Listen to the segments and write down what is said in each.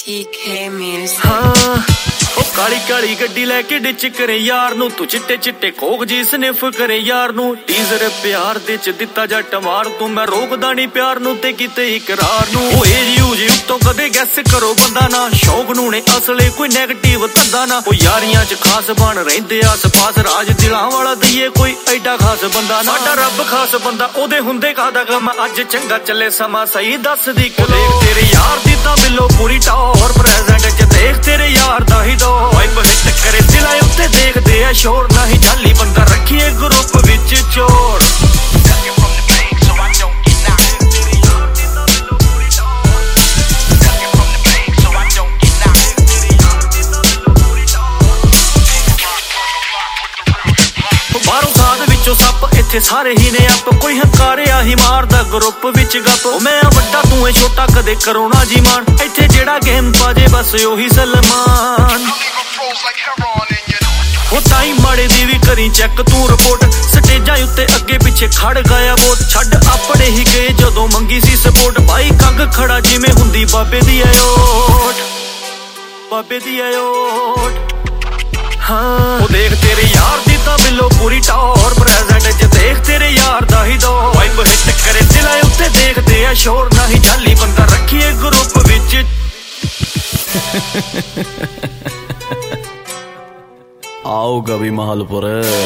TK Music। हाँ ਉਹ ਕਾਲੀ ਕਾਲੀ ਗੱਡੀ ਲੈ ਕੇ ਡਿਚ ਕਰੇ ਯਾਰ ਨੂੰ, ਤੂੰ ਚਿੱਟੇ ਚਿੱਟੇ ਕੋਕ ਜੀ ਸਨਿਫ ਕਰੇ ਯਾਰ ਨੂੰ। ਟੀਜ਼ਰ ਪਿਆਰ ਦੇ ਚ ਦਿੱਤਾ ਜੱਟ ਮਾਰ ਤੂੰ, ਮੈਂ ਰੋਕਦਾ ਨਹੀਂ ਪਿਆਰ ਨੂੰ ਤੇ ਕਿਤੇ ਇਕਰਾਰ ਨੂੰ। ਉਹ ਏਜ ਯੂਜ ਉੱਤੋਂ ਕਦੇ ਗੈਸ ਕਰੋ ਬੰਦਾ ਨਾ, ਸ਼ੌਕ ਨੂੰ ਨੇ ਅਸਲੇ ਕੋਈ ਨੈਗੇਟਿਵ ਧੰਦਾ ਨਾ। ਉਹ ਯਾਰੀਆਂ ਚ ਖਾਸ ਬਣ ਰਹਿੰਦੇ ਆਸ ਪਾਸ, ਰਾਜ ਦਿਲਾਂ ਵਾਲਾ ਦਈਏ ਕੋਈ ਐਡਾ ਖਾਸ ਬੰਦਾ ਨਾ। ਸਾਡਾ ਰੱਬ ਖਾਸ ਬੰਦਾ ਉਹਦੇ ਹੁੰਦੇ ਕਾਹਦਾ ਗਮ, ਅੱਜ ਚੰਗਾ ਚੱਲੇ ਸਮਾਂ ਸਹੀ ਦੱਸਦੀ ਕਿ ਦੇਖ ਤੇਰੇ ਯਾਰ ਦੀ ਤਾਂ ਬਿੱਲੋ ਪੂਰੀ ਟੌਰ, ਪ੍ਰੈਜ਼ੈਂਟ ਚ ਦੇਖ ਤੇਰੇ ਯਾਰ ਦਾ ਹੀ ਵਾਈਬ ਹਿੱਟ ਕਰੇ ਦਿਲਾਂ ਉੱਤੇ ਦੇਖਦੇ ਆ ਸ਼ੋਰ, ਨਾ ਹੀ ਜਾਲੀ ਬੰਦਾ ਰੱਖੀਏ ਗਰੁੱਪ ਵਿੱਚ ਚੋਰ। ਬਾਹਰੋਂ ਸਾਧ ਵਿੱਚੋਂ ਸੱਪ ਇੱਥੇ ਸਾਰੇ ਹੀ ਨੇ ਆਪ, ਕੋਈ ਹੰਕਾਰਿਆ ਹੀ ਮਾਰਦਾ ਗਰੁੱਪ ਵਿੱਚ ਗੱਪ। ਮੈਂ ਵੱਡਾ ਤੂੰ ਏ ਛੋਟਾ ਕਦੇ ਕਰੋ ਨਾ ਜੀ ਮਾਨ, ਇੱਥੇ ਜਿਹੜਾ ਗੇਮ ਪਾਜੇ ਬਸ ਉਹੀ ਸਲਮਾਨ। ਉਹ ਟਾਈਮ ਮਾੜੇ ਦੀ ਵੀ ਕਰੀ ਚੈੱਕ ਤੂੰ ਰਿਪੋਰਟ, ਸਟੇਜਾਂ ਉੱਤੇ ਅੱਗੇ ਪਿੱਛੇ ਖੜ ਗਿਆ ਬੋਤ। ਛੱਡ ਆਪਣੇ ਹੀ ਗਏ ਜਦੋਂ ਮੰਗੀ ਸੀ ਸਪੋਰਟ, ਬਾਈ ਕੰਗ ਖੜਾ ਜਿਵੇਂ ਹੁੰਦੀ ਬਾਬੇ ਦੀ ਓਟ, ਬਾਬੇ ਦੀ ਓਟ। ਹਾਂ ਉਹ ਦੇਖ ਤੇਰੇ ਯਾਰ ਦੀ ਤਾਂ ਬਿੱਲੋ ਪੂਰੀ ਟੌਰ, ਪ੍ਰੈਜ਼ੈਂਟ ਚ ਦੇਖ ਤੇਰੇ ਯਾਰ ਦਾ ਹੀ ਦੌਰ। ਵਾਈਬ ਹਿੱਟ ਕਰੇ ਦਿਲਾਂ ਉੱਤੇ ਦੇਖਦੇ ਆ ਸ਼ੋਰ, ਨਾ ਹੀ ਜਾਲੀ ਬੰਦਾ ਰੱਖੀਏ ਗਰੁੱਪ ਵਿੱਚ। आओ कभी महलपुर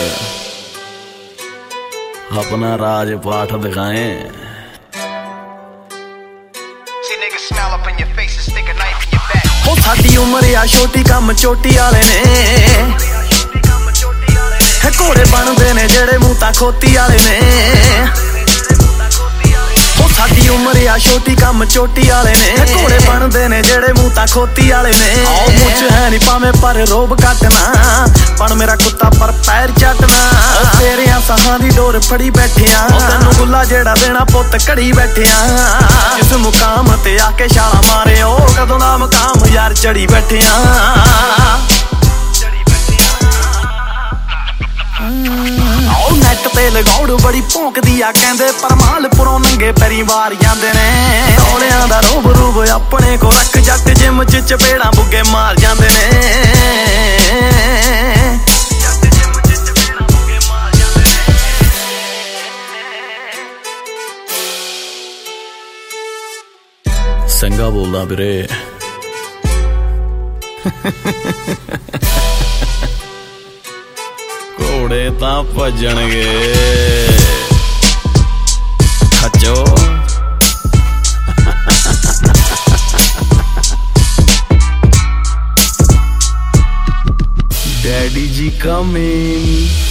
अपना राजपाठ दिखाएं। ਉਹ ਸਾਡੀ ਉਮਰ ਆ ਛੋਟੀ, ਕੰਮ ਚੋਟੀ ਵਾਲੇ ਨੇ, ਘੋੜੇ ਬਣਦੇ ਨੇ ਜਿਹੜੇ ਮੂੰਹ ਤਾਂ ਖੋਤੀ ਵਾਲੇ ਨੇ। ਉਹ ਸਾਡੀ ਉਮਰ ਆ ਛੋਟੀ, ਕੰਮ ਚੋਟੀ ਵਾਲੇ ਨੇ, ਘੋੜੇ ਬਣਦੇ ਨੇ ਜਿਹੜੇ ਮੂੰਹ ਤਾਂ ਖੋਤੀ ਵਾਲੇ ਨੇ। ਆਓ ਮੁੱਛ ਹੈ ਨੀ ਭਾਵੇਂ ਪਰ ਰੋਬ ਕੱਟਣਾ, ਪਣ ਮੇਰਾ ਕੁੱਤਾ ਪਰ ਪੈਰ ਚੱਟਣਾ। ਤੇਰਿਆਂ ਸਾਹਾਂ ਦੀ ਡੋਰ ਫੜੀ ਬੈਠਿਆ, ਤੈਨੂੰ ਗੁੱਲਾ ਜਿਹੜਾ ਦੇਣਾ ਪੁੱਤ ਘੜੀ ਬੈਠਿਆ। ਜਿਸ ਮੁਕਾਮ ਤੇ ਆ ਕੇ ਛਾਲਾ ਮਾਰੇ, ਉਹ ਕਦੋਂ ਦਾ ਮਕਾਮ ਯਾਰ ਚੜੀ ਬੈਠਿਆ। ਉਹ ਨੈਟ ਤੇ ਲਗਾਉੜ ਬੜੀ ਭੌਂਕਦੀ ਆ ਕਹਿੰਦੇ, ਪਰ ਮਾਲਪੁਰੋਂ ਨੰਗੇ ਪੈਰੀ ਵਾਰ ਜਾਂਦੇ ਨੇ। ਔਲਿਆਂ ਦਾ ਰੂਬ ਰੂਬ ਆਪਣੇ ਕੋ ਰੱਖ, ਜੱਟ ਜਿਮ ਚ ਚਪੇੜਾਂ ਬੁੱਗੇ ਮਾਰ ਜਾਂਦੇ ਨੇ। ਸੰਗਾ ਬੋਲਦਾ ਵੀਰੇ। ਘੋੜੇ ਤਾਂ ਭੱਜਣਗੇ ਖੱਚੋ। डैडी जी कमिंग।